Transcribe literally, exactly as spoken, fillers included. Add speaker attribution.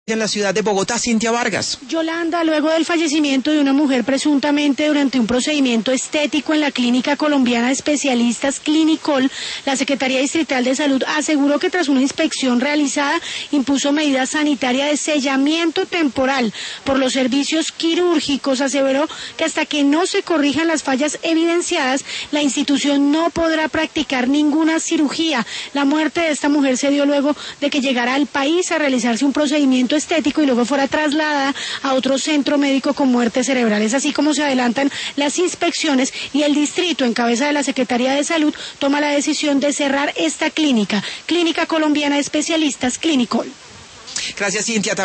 Speaker 1: En la ciudad de Bogotá, Cintia Vargas.
Speaker 2: Yolanda, luego del fallecimiento de una mujer presuntamente durante un procedimiento estético en la Clínica Colombiana de Especialistas Clinicol, la Secretaría Distrital de Salud aseguró que tras una inspección realizada impuso medidas sanitarias de sellamiento temporal por los servicios quirúrgicos. Aseveró que hasta que no se corrijan las fallas evidenciadas, la institución no podrá practicar ninguna cirugía. La muerte de esta mujer se dio luego de que llegara al país a realizarse un procedimiento estético y luego fuera trasladada a otro centro médico con muerte cerebral. Es así como se adelantan las inspecciones y el distrito, en cabeza de la Secretaría de Salud, toma la decisión de cerrar esta clínica, Clínica Colombiana de Especialistas Clinicol.
Speaker 1: Gracias, Cintia.